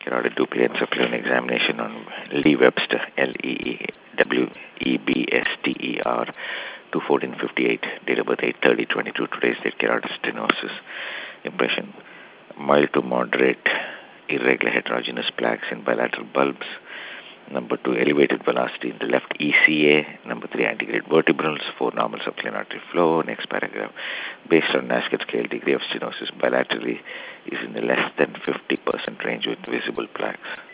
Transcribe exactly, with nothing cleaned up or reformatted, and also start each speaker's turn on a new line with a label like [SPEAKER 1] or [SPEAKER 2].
[SPEAKER 1] carotid duplicate supplement examination on Lee Webster, L E E W E B S T E R, two fourteen fifty-eight, date of birth eight thirty twenty-two. Today's date, carotid stenosis. Impression, mild to moderate, irregular heterogeneous plaques in bilateral bulbs. Number two, elevated velocity in the left E C A. Number three, antegrade vertebrals. Four, normal subclinic artery flow. Next paragraph, based on Nasket scale, degree of stenosis bilaterally is in the less than fifty percent range with visible plaques.